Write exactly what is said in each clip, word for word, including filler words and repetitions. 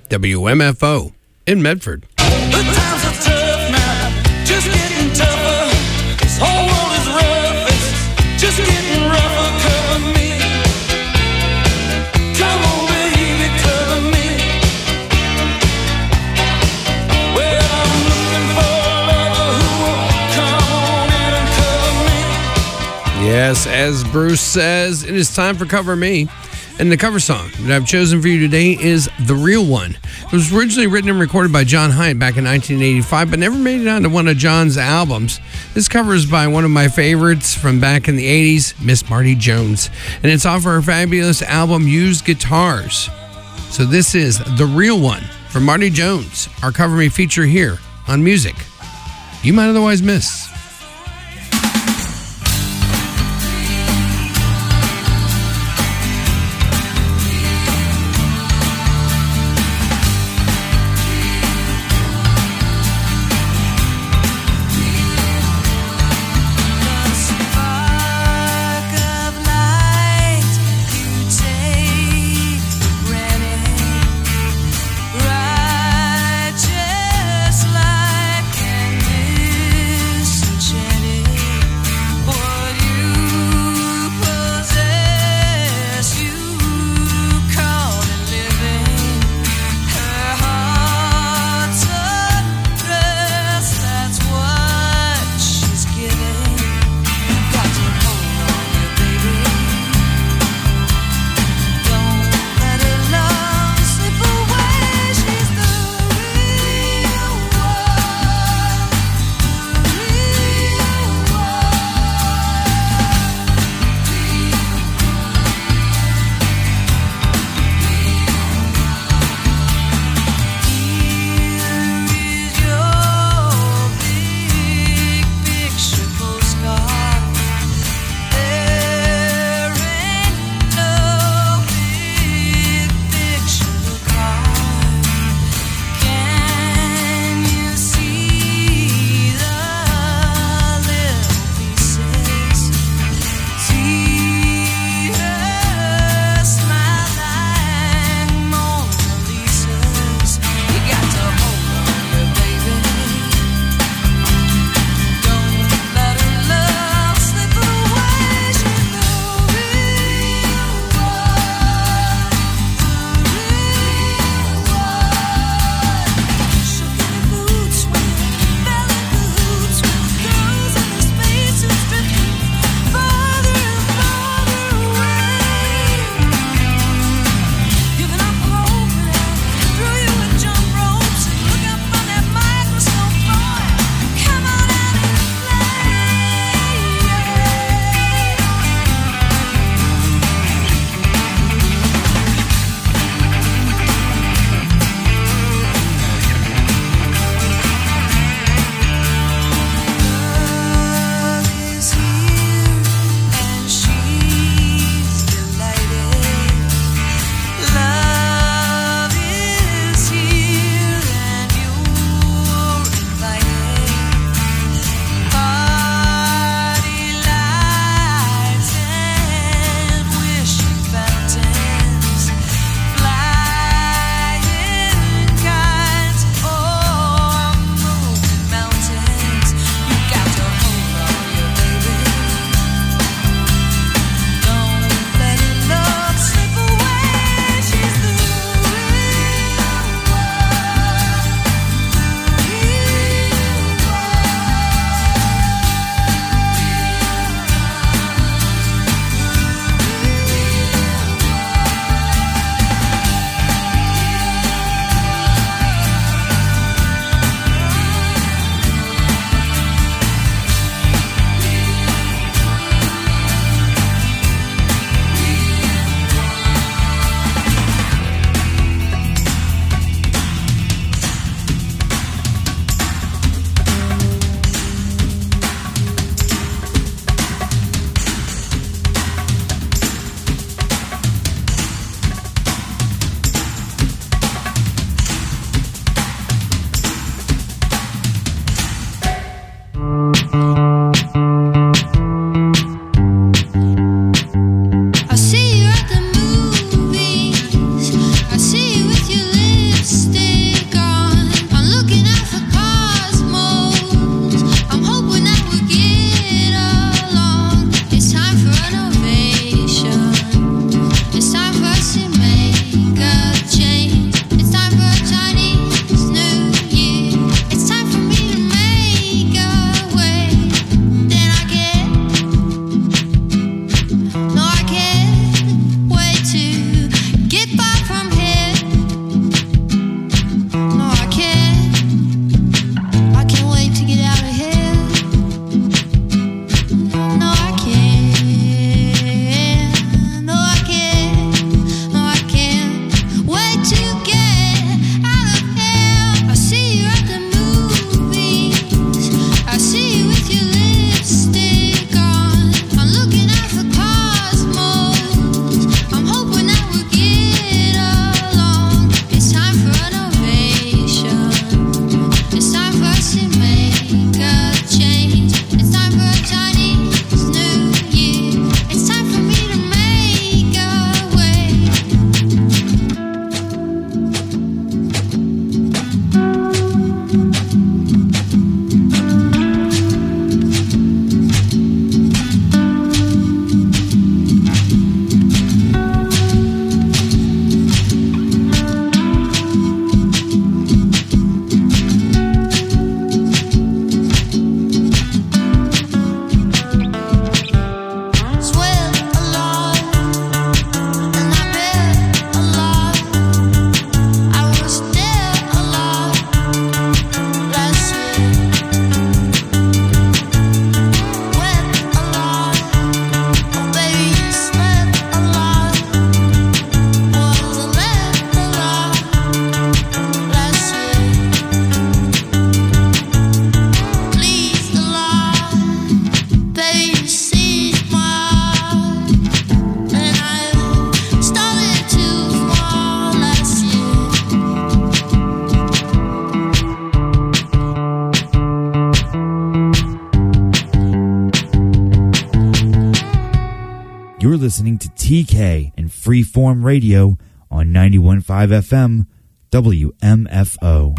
W M F O in Medford. The times are tough now, just getting tougher. This whole world is rough, it's just getting rougher. Cover me, come on baby, cover me. Well, I'm looking for a lover who will come on in and cover me. Yes, as Bruce says, it is time for Cover Me. And the cover song that I've chosen for you today is The Real One. It was originally written and recorded by John Hyatt back in nineteen eighty-five, but never made it onto one of John's albums. This cover is by one of my favorites from back in the eighties, Miss Marty Jones. And it's off her fabulous album, Used Guitars. So this is The Real One from Marty Jones, our Cover Me feature here on Music You Might Otherwise Miss. Right, just like in this You're listening to T K and Freeform Radio on ninety-one point five F M, W M F O.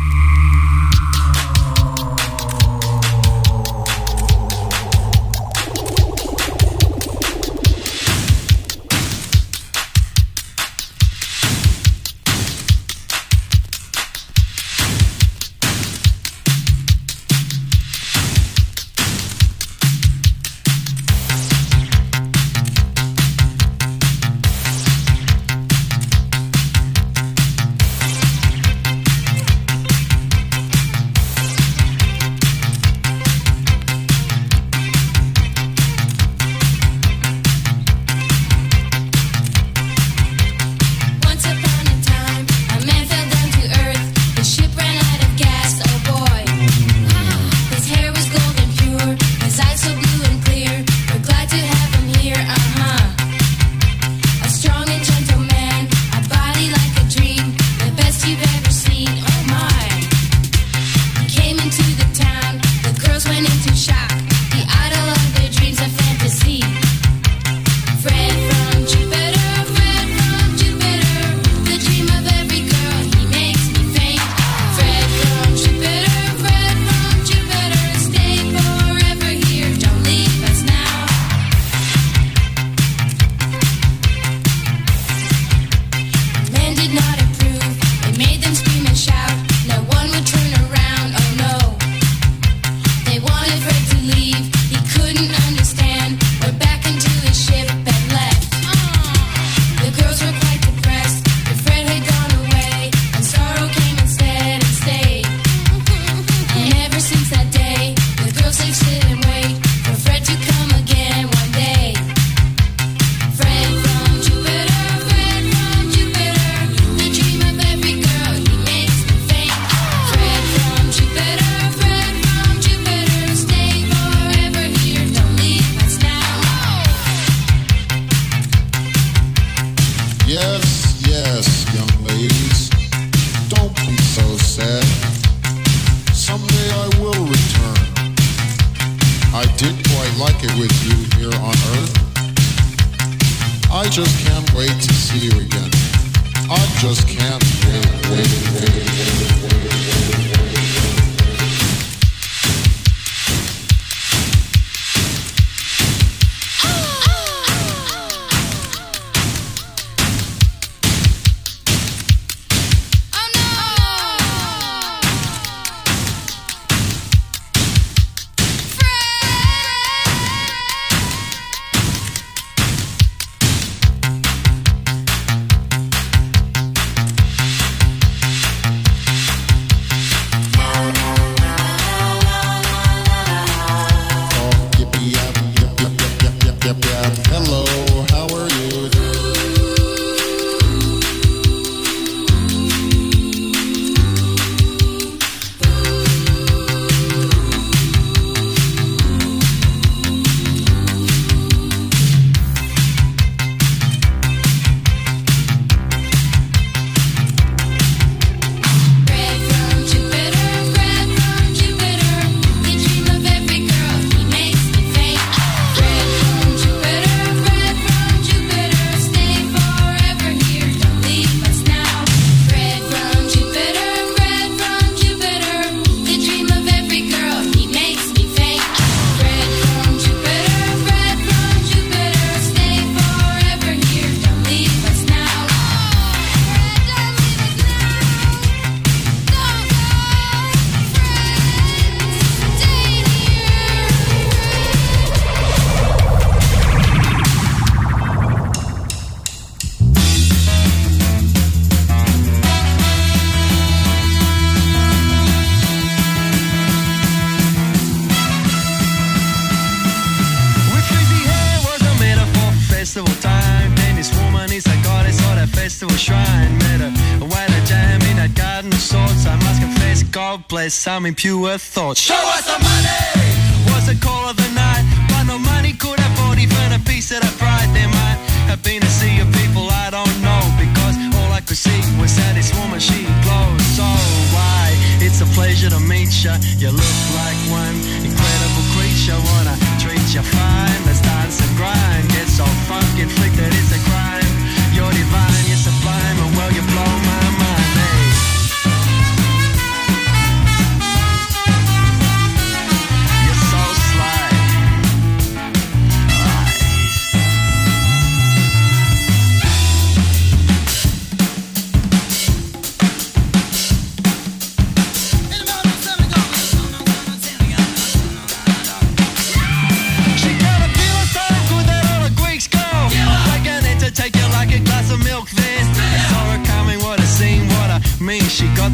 Some impure thoughts. Show us the money! Was the call of the night, but no money could afford even a piece of the pride. There might have been a sea of people I don't know, because all I could see was that this woman, she glows. So why? It's a pleasure to meet ya. You look like one incredible creature. Wanna treat you fine. Let's dance and grind. Get so funky.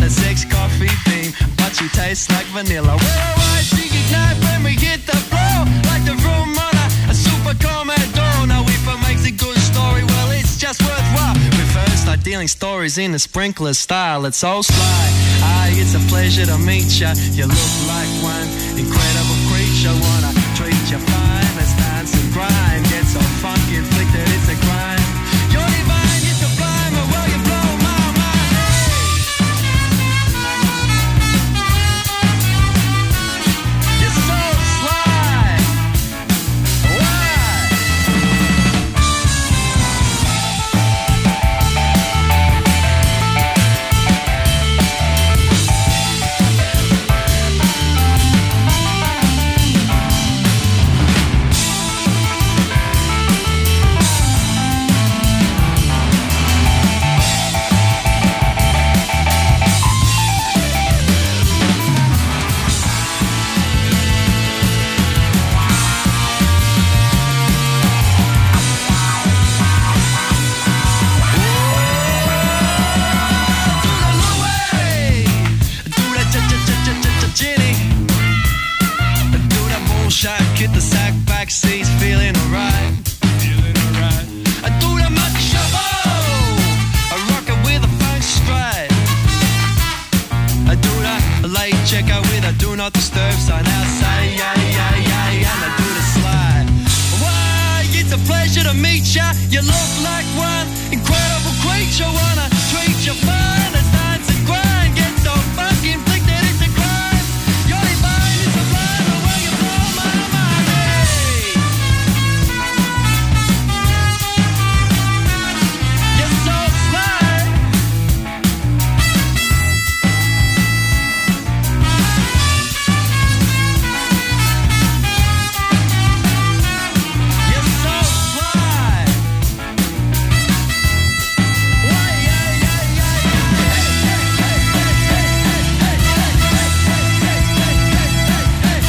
a sex coffee bean, but you taste like vanilla. We're a white drink ignite when we hit the floor, like the room on a, a super Commodore. Now if it makes a good story, well it's just worthwhile. We first start dealing stories in a sprinkler style. It's so sly. Ah, it's a pleasure to meet ya. You look like one incredible creature. Wanna treat you fine. Let's dance and grind. Get so funky inflicted, it's a crime. You're divine, you're sublime, or will you blow my mind? Hey! You're so sly. Why? Get the sack back seats, feeling alright. Feeling alright. I do the monkey shuffle. I rock it with a funk stride. I do the late checker with a do not disturb sign outside. Yeah, yeah, yeah, yeah. And I do the slide. Why? It's a pleasure to meet ya. You look like one incredible creature. Wanna treat you fine. Let's dance and grind. Get so funky inflicted, it's a crime. You're divine, it's a blind. Or will you blow my mind? You're so sly. You're so sly. Why, yeah, yeah, yeah, yeah. Hey, hey, hey, hey, hey, hey, hey, hey, hey,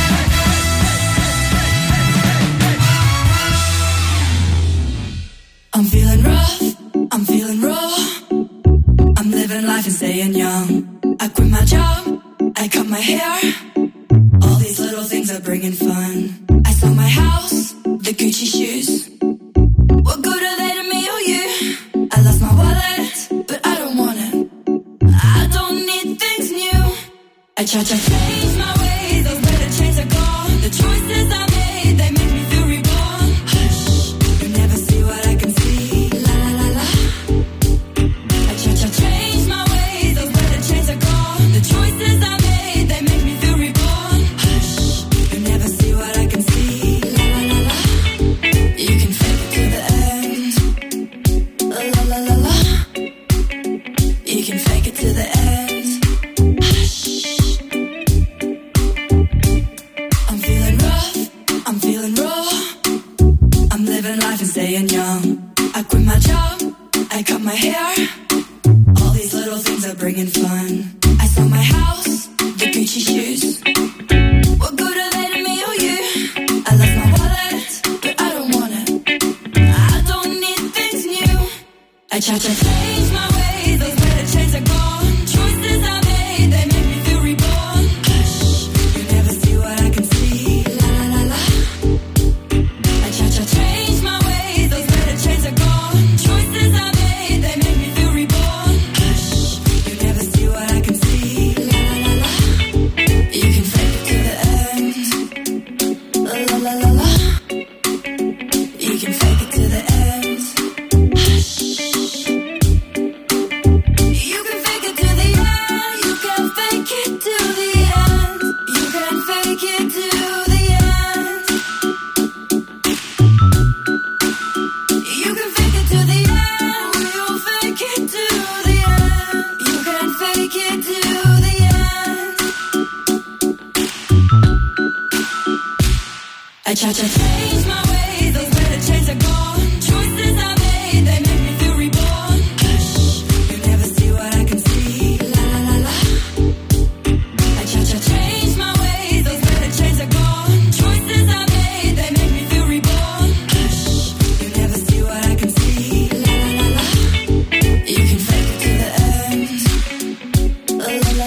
hey, I'm feeling rough, I'm feeling raw. I'm living life and staying young. I quit my job, I cut my hair. All these little things are bringing fun. I sold my house, the Gucci shoes. What good are they to me or you? I lost my wallet, but I don't want it. I don't need things new. I try to change my ways, those better chains are gone. The choices I made, they make me feel reborn. Hush, you never see what I can see. La la la la. I try to change my ways, those better chains are gone. The choices I made, they make me feel reborn. Hush, you never see what I can see. La la la la. You can fake it to the end. La la la la la. You can fake it to the end. Hush. I'm feeling rough, I'm feeling raw. I'm living life and staying young. I quit my job, I cut my hair. All these little things are bringing fun. I sold my house, the Gucci shoes. What good are they to me or you? I left my wallet, but I don't want it. I don't need things new. I try to change my ways, those better chains are gone. Choices I made, they make me feel reborn. Hush, you never see what I can see. La la la la. I try to change my ways, those better chains are gone. Choices I made, they make me feel reborn. Hush, you never see what I can see. La la la la. You can fake it to the end. La la la la la. You can fake it to the end. Hush. You can fake it to the end. You can fake it to the end. You can fake it to the end. You can fake it to the end. We'll fake it to the end. You can fake it to the end. I try to change my ways, those better chains are gone. Choices I made, they make me feel reborn. Hush, you never see what I can see. La la la la. I try to change my ways, those better chains are gone. Choices I made, they make me feel reborn. Hush, you never see what I can see. La la la la. You can fake it to the end. La la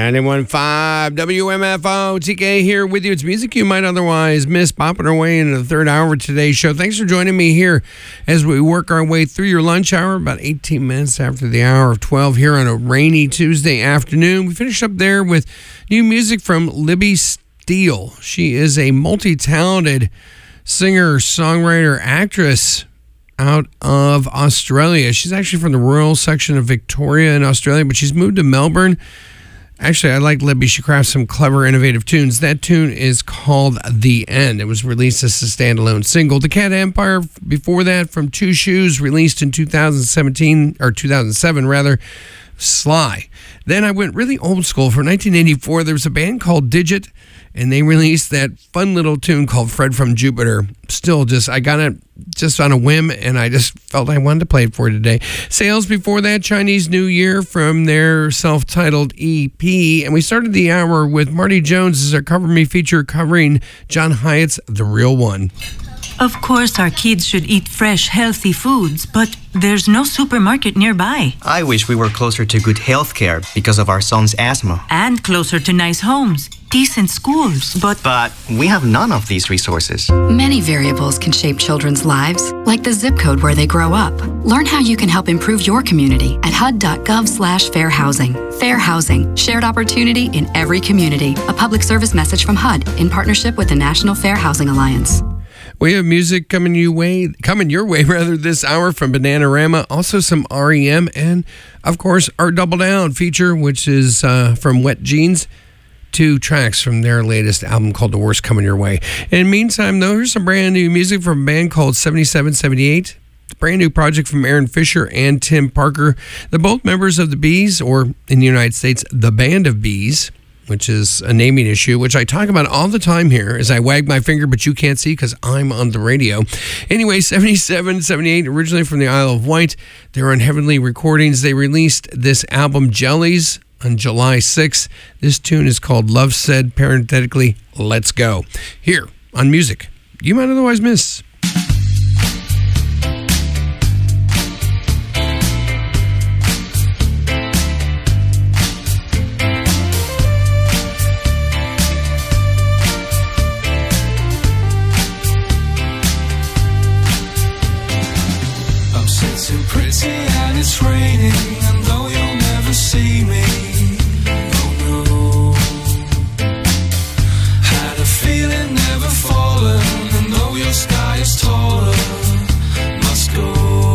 ninety-one point five W M F O, T K here with you. It's music you might otherwise miss, popping our way into the third hour of today's show. Thanks for joining me here as we work our way through your lunch hour, about eighteen minutes after the hour of twelve here on a rainy Tuesday afternoon. We finished up there with new music from Libby Steele. She is a multi-talented singer, songwriter, actress out of Australia. She's actually from the rural section of Victoria in Australia, but she's moved to Melbourne. Actually, I like Libby. She crafts some clever, innovative tunes. That tune is called The End. It was released as a standalone single. The Cat Empire, before that, from Two Shoes, released in two thousand seventeen, or two thousand seven, rather, Sly. Then I went really old school. For nineteen eighty-four, there was a band called Digit, and they released that fun little tune called Fred from Jupiter. Still, just I got it just on a whim, and I just felt I wanted to play it for you today. Sales before that, Chinese New Year from their self-titled E P. And we started the hour with Marty Jones as our Cover Me feature covering John Hyatt's The Real One. Of course, our kids should eat fresh, healthy foods, but there's no supermarket nearby. I wish we were closer to good health care because of our son's asthma. And closer to nice homes, decent schools, but... But we have none of these resources. Many variables can shape children's lives, like the zip code where they grow up. Learn how you can help improve your community at H U D dot gov slash fair housing. Fair housing, shared opportunity in every community. A public service message from H U D in partnership with the National Fair Housing Alliance. We have music coming you way, coming your way rather this hour from Bananarama, also some R E M, and of course our Double Down feature, which is uh, from Wet Jeans. Two tracks from their latest album called The Worst Coming Your Way. In the meantime, though, here's some brand new music from a band called seventy-seven seventy-eight. It's a brand new project from Aaron Fisher and Tim Parker. They're both members of the Bees, or in the United States, the Band of Bees, which is a naming issue, which I talk about all the time here as I wag my finger, but you can't see because I'm on the radio. Anyway, seventy-seven seventy-eight, originally from the Isle of Wight. They're on Heavenly Recordings. They released this album, Jellies, on July sixth. This tune is called Love Said, parenthetically, Let's Go. Here on Music You Might Otherwise Miss. Pretty and it's raining, and though you'll never see me, oh no, had a feeling never fallen, and though your sky is taller, must go.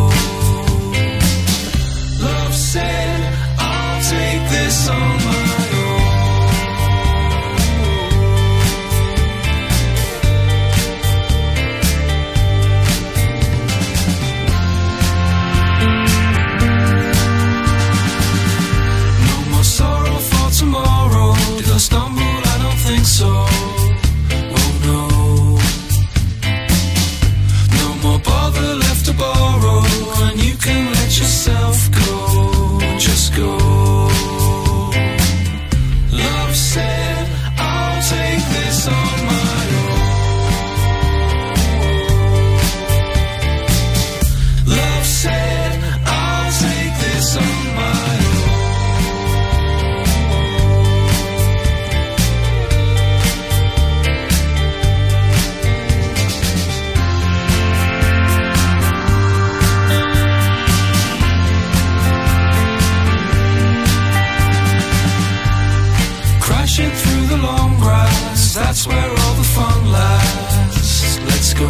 Love said, I'll take this on my own. Tomorrow, did I stumble? I don't think so. Oh no. No more bother left to borrow, and you can let yourself go. Just go. Love said, I'll take this on my own. Love said, I'll take this on my own. Through the long grass, that's where all the fun lasts. Let's go.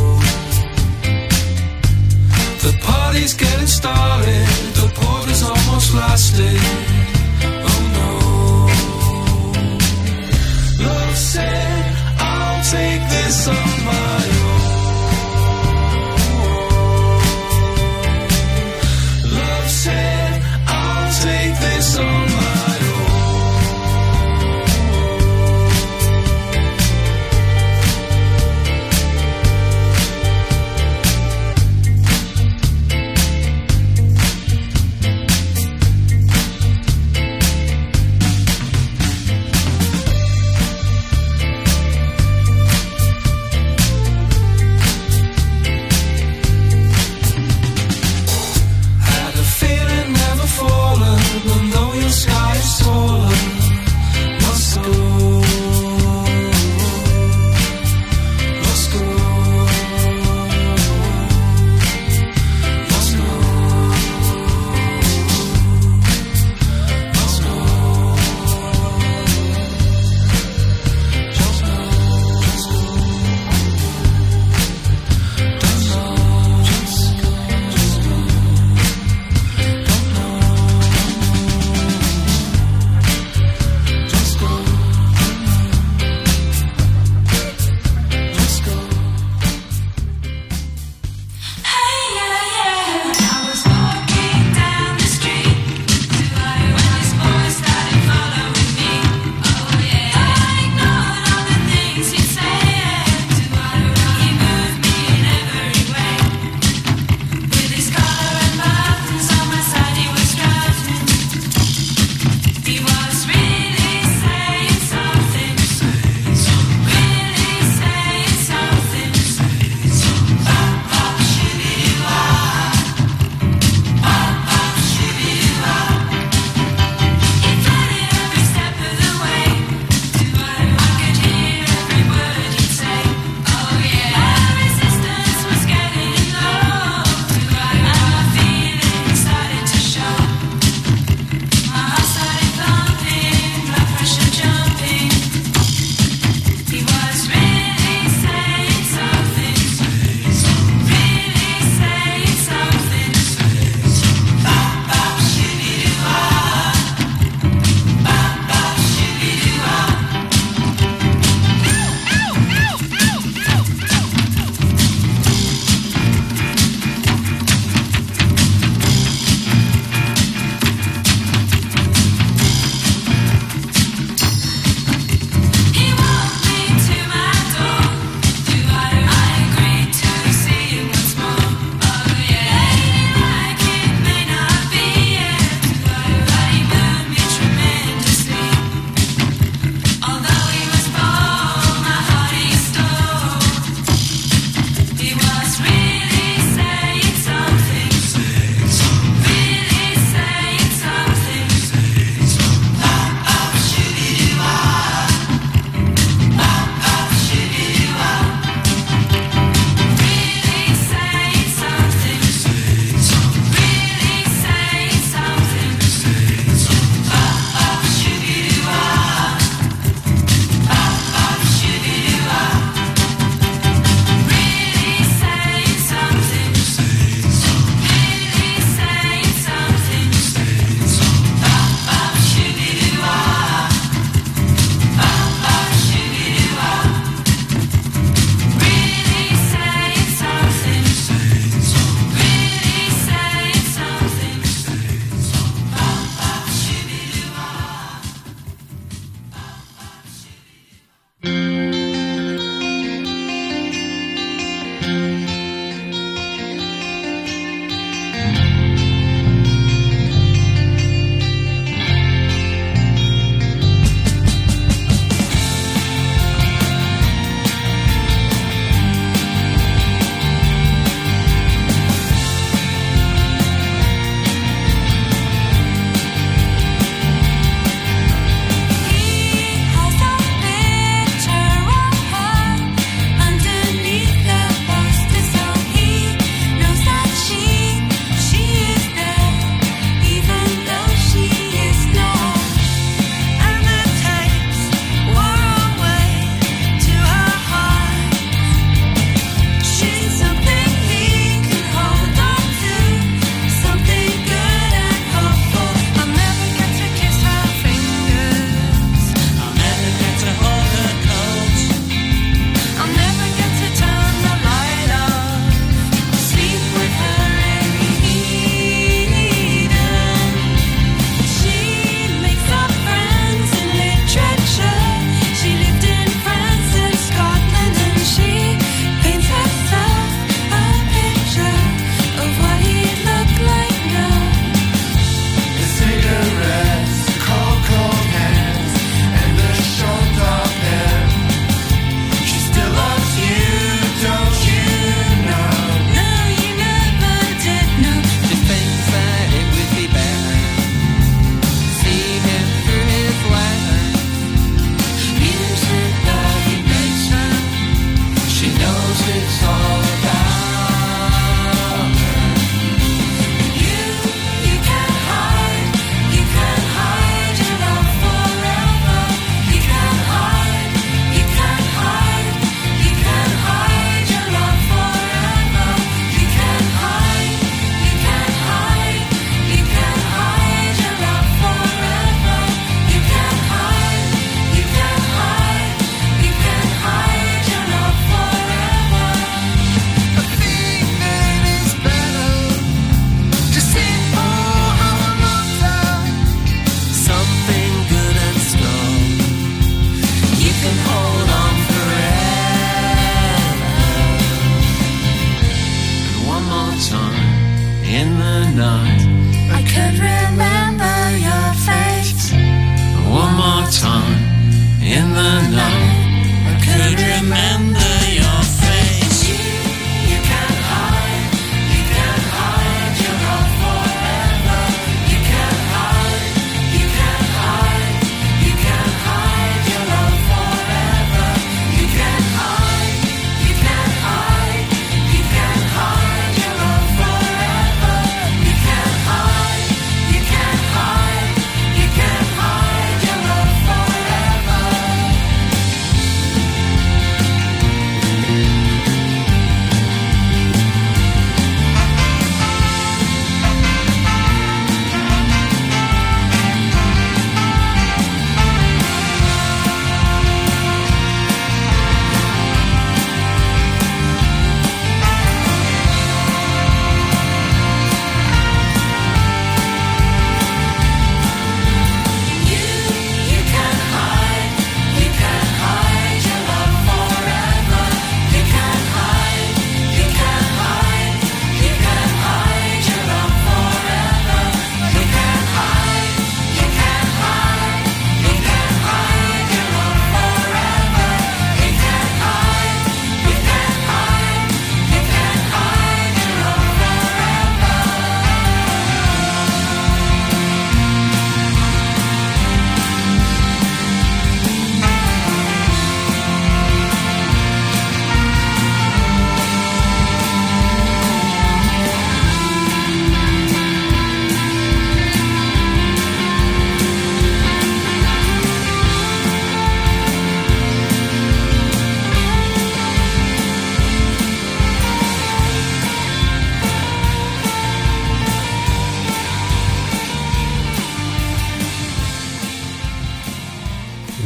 The party's getting started, the porter's almost lasted. Oh no. Love said, I'll take this on my own. Love said, I'll take this on my own.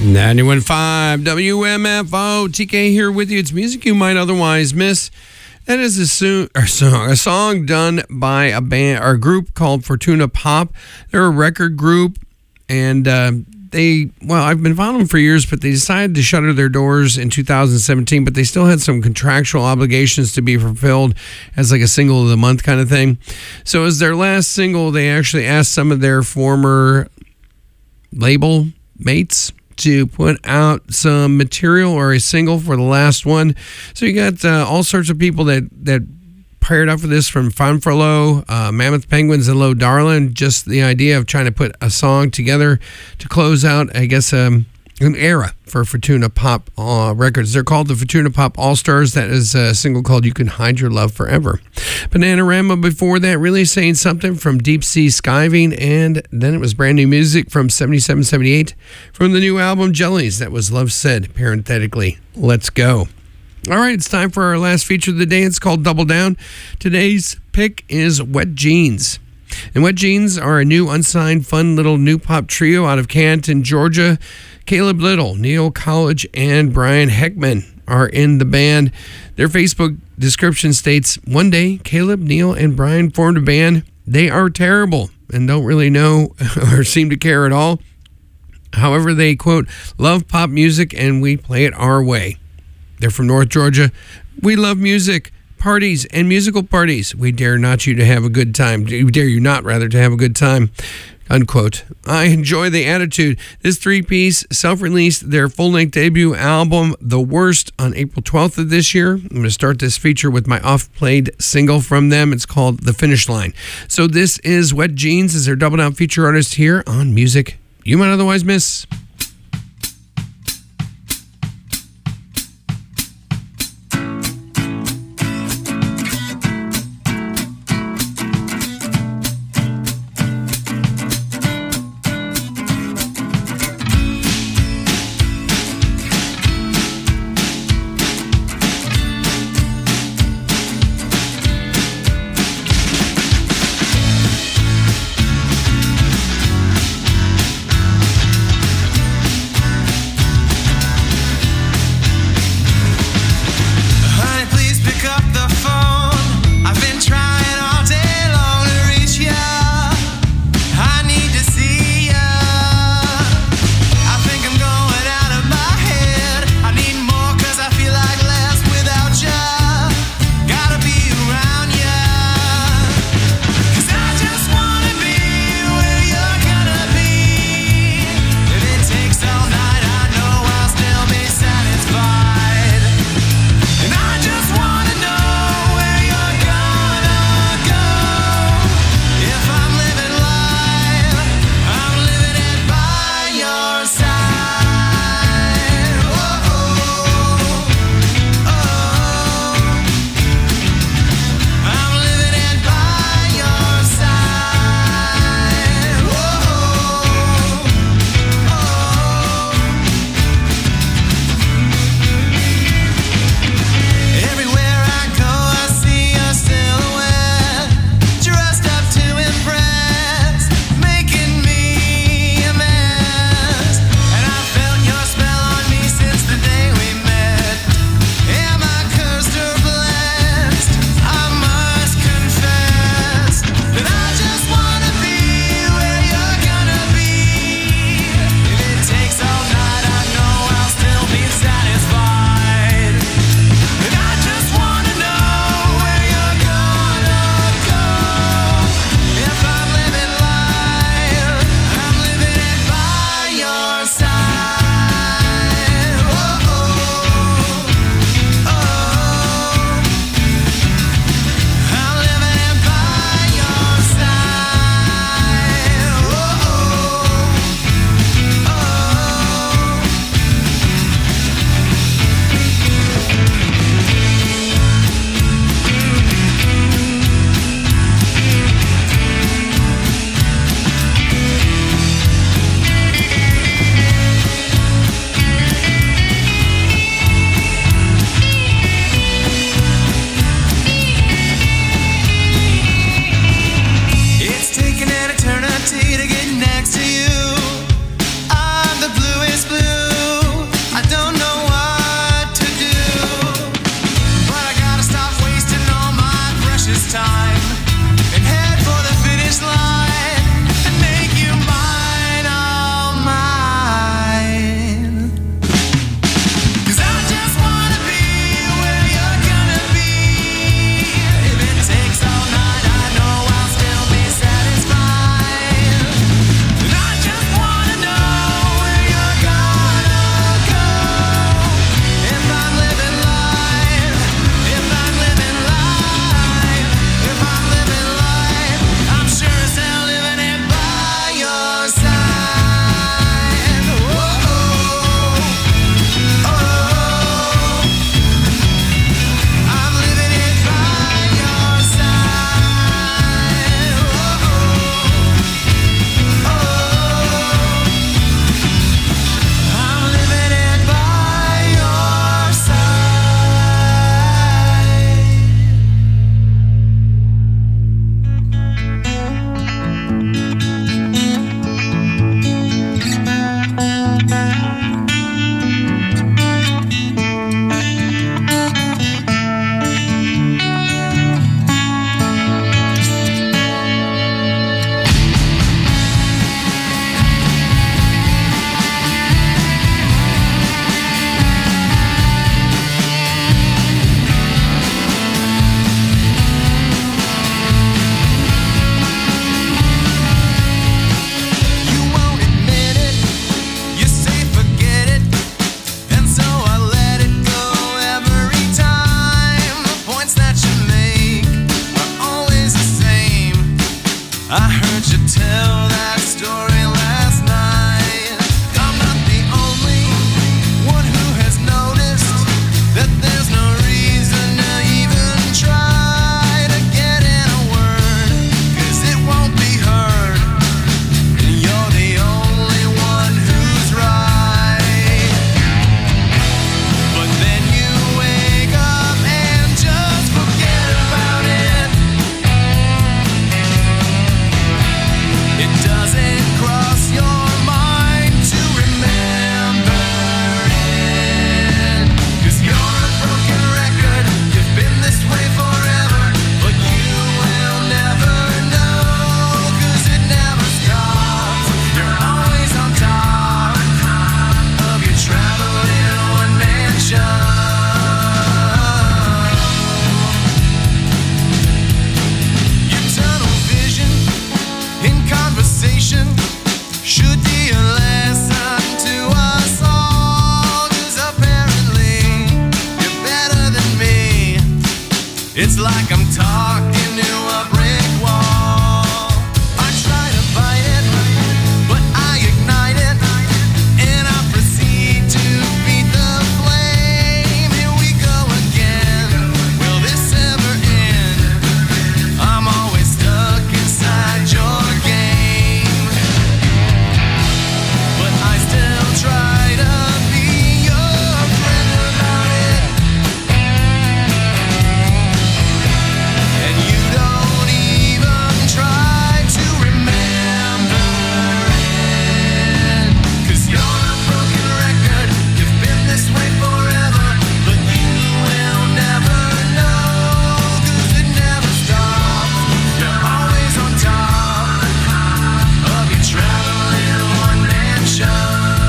ninety-one point five W M F O. T K here with you. It's music you might otherwise miss. That is a, so- a song, a song done by a band or a group called Fortuna Pop. They're a record group, and uh, they, well, I've been following them for years, but they decided to shutter their doors in two thousand seventeen, but they still had some contractual obligations to be fulfilled as like a single of the month kind of thing. So as their last single, they actually asked some of their former label mates to put out some material or a single for the last one. So you got uh, all sorts of people that that paired up for this, from Fanfrello, uh, Mammoth Penguins, and Low Darlin. Just the idea of trying to put a song together to close out, I guess, um, an era for Fortuna Pop uh, records. They're called the Fortuna Pop All-Stars. That is a single called You Can Hide Your Love Forever. Bananarama before that, Really Saying Something from Deep Sea Skiving, and then it was brand new music from seventy-seven seventy-eight from the new album Jellies. That was Love Said, parenthetically. Let's go. All right, it's time for our last feature of the day. It's called Double Down. Today's pick is Wet Jeans. And Wet Jeans are a new, unsigned, fun little new pop trio out of Canton, Georgia. Caleb Little, Neil College, and Brian Heckman are in the band. Their Facebook description states, one day, Caleb, Neil, and Brian formed a band. They are terrible and don't really know or seem to care at all. However, they, quote, love pop music and we play it our way. They're from North Georgia. We love music, parties, and musical parties. We dare not you to have a good time. We dare you not, rather, to have a good time. Unquote. I enjoy the attitude. This three-piece self-released their full-length debut album, The Worst, on April twelfth of this year. I'm going to start this feature with my off-played single from them. It's called The Finish Line. So this is Wet Jeans as their Double Down feature artist here on Music You Might Otherwise Miss. Thank It's like I'm talking to a brick wall. I try to fight it, but I ignite it, and I proceed to feed the flame. Here we go again. Will this ever end? I'm always stuck inside your game, but I still try to be your friend about it. And you don't even try to remember it, 'cause you're a broken record. You've been this way forever, but you will never know, 'cause it never stops. You're always on top of your traveling one-man show.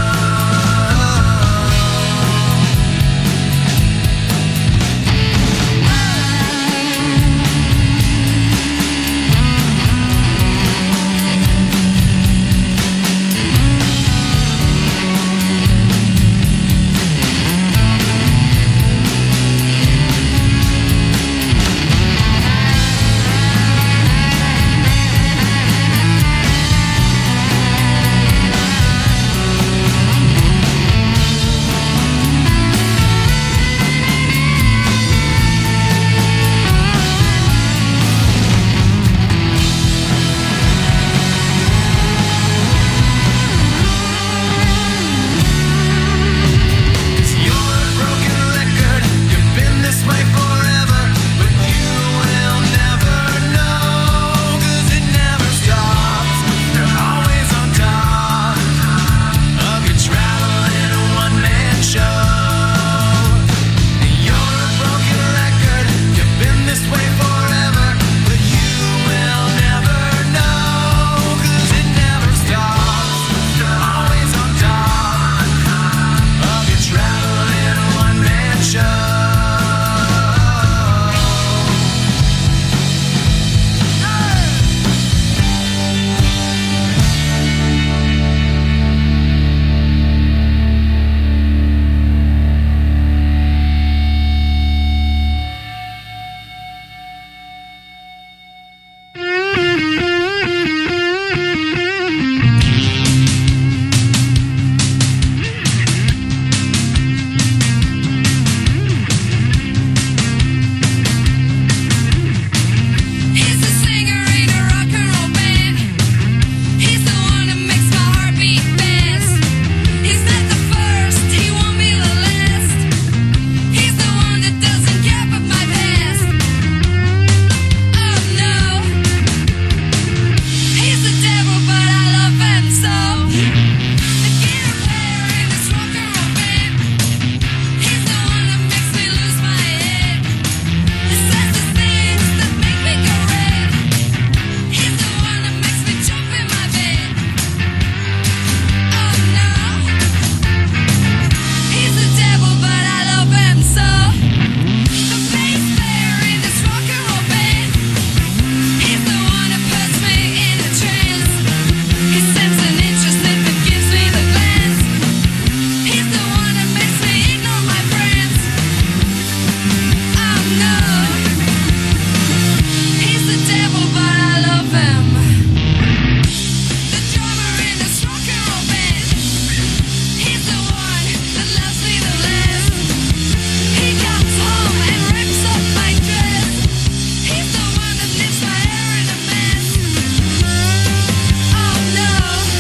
You're a broken record. You've been this way forever, but you will never know, 'cause it never stops. You're always on top of your traveling one-man show. You're a broken record. You've been this way forever, but you will never know, 'cause it never stops. You're always on top of your traveling one-man show. He's the singer in a rock and roll band. He's the one that makes my heart beat fast. He's not the first, he won't be the last. He's the one that doesn't care about my past. Oh no, he's the devil, but I love him so. The guitar player in this rock and roll band. He's the one that makes me lose my head. He says the things that make me go red. He's the one that makes me jump in my bed. Oh no, he's the devil, but I love him so. The bass player in this rock and roll band. He's the one that puts me in a trance. He sends an interest that gives me the glance. He's the one that makes me ignore my friends. Oh no, he's the devil, but I love him. The drummer in this rock and roll band. He's the one that loves me the last. He comes home and rips up my dress. He's the one that leaves my hair in a mess. Oh no,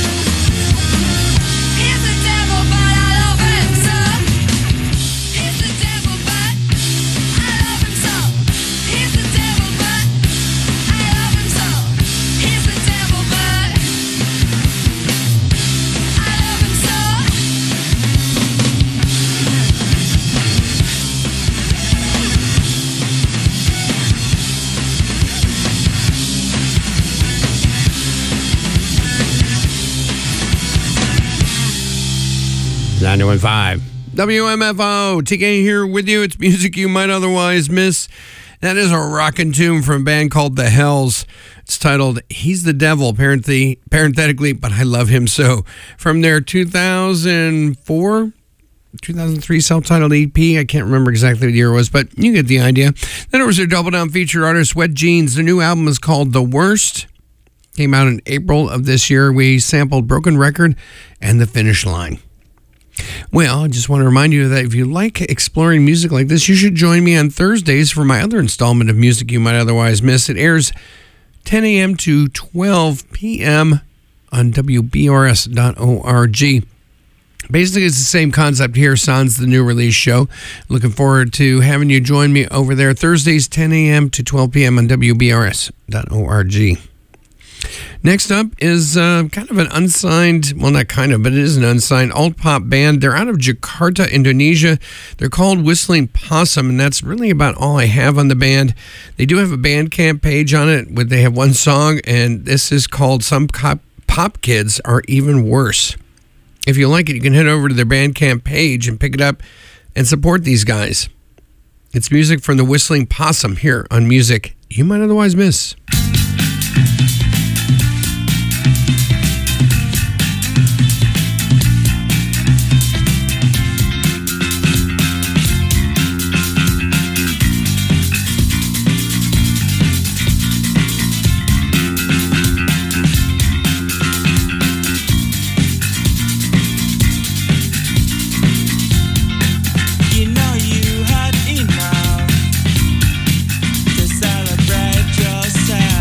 he's the devil, but I love him so. He's the devil, but I love him so. He's the devil, but I love him so. He's the devil, but I love him so. ninety-one point five W M F O. T K here with you. It's music you might otherwise miss. That is a rockin' tune from a band called The Hells. It's titled He's the Devil, apparently, parenthetically, but I love him so. From their two thousand four two thousand three self-titled E P. I can't remember exactly what year it was, but you get the idea. Then it was their Double Down feature artist, Wet Jeans. Their new album is called The Worst. Came out in April of this year. We sampled Broken Record and The Finish Line. Well, I just want to remind you that if you like exploring music like this, you should join me on Thursdays for my other installment of Music You Might Otherwise Miss. It airs ten a.m. to twelve p.m. on W B R S dot org. Basically, it's the same concept here, sans the new release show. Looking forward to having you join me over there Thursdays, ten a.m. to twelve p.m. on W B R S dot org. Next up is uh, kind of an unsigned, well, not kind of, but it is an unsigned alt-pop band. They're out of Jakarta, Indonesia. They're called Whistling Possum, and that's really about all I have on the band. They do have a Bandcamp page on it where they have one song, and this is called Some Pop, Pop Kids Are Even Worse. If you like it, you can head over to their Bandcamp page and pick it up and support these guys. It's music from the Whistling Possum here on Music You Might Otherwise Miss. You know you had enough to celebrate yourself.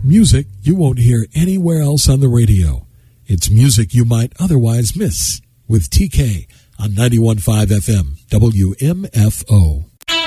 Music you won't hear anywhere else on the radio. It's music you might otherwise miss with T K on ninety-one point five F M W M F O.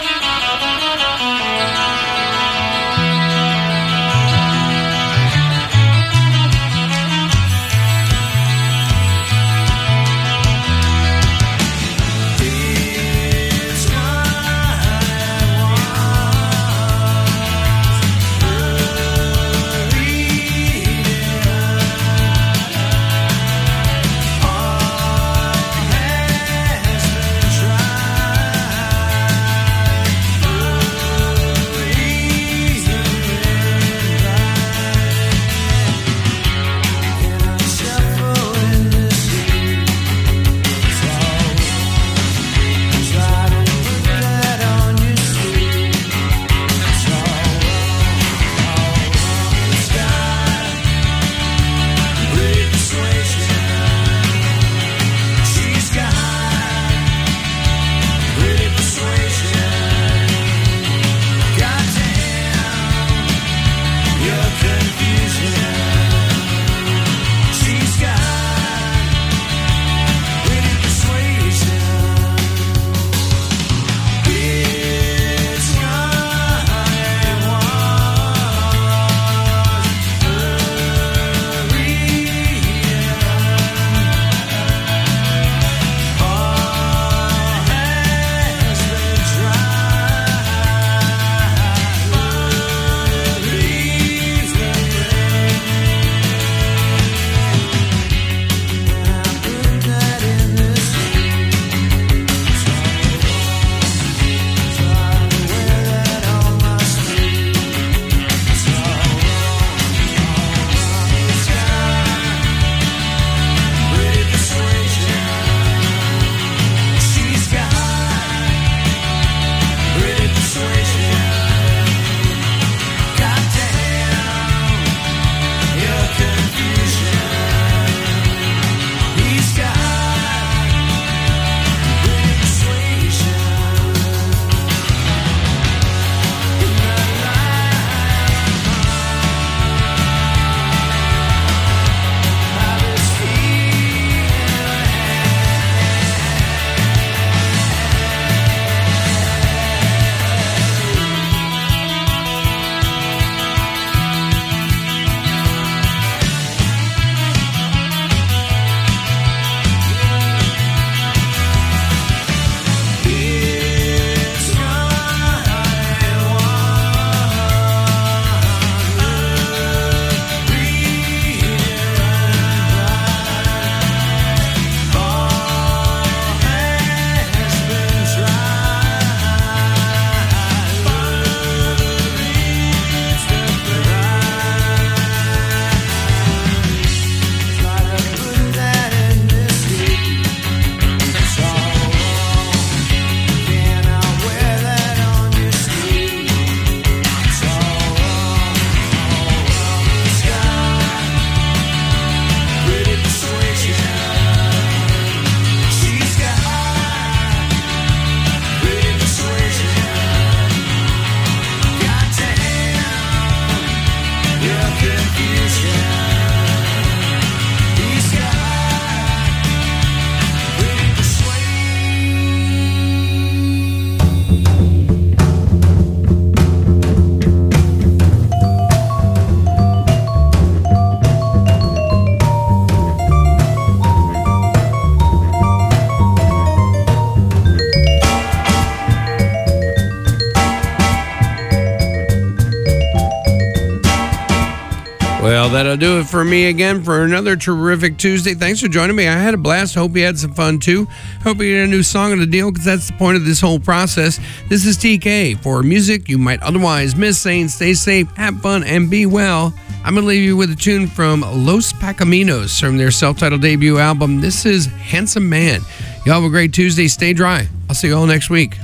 Well, that'll do it for me again for another terrific Tuesday. Thanks for joining me. I had a blast. Hope you had some fun, too. Hope you get a new song on the deal, because that's the point of this whole process. This is T K for music you might otherwise miss, saying stay safe, have fun, and be well. I'm going to leave you with a tune from Los Pacaminos from their self-titled debut album. This is Handsome Man. Y'all have a great Tuesday. Stay dry. I'll see you all next week.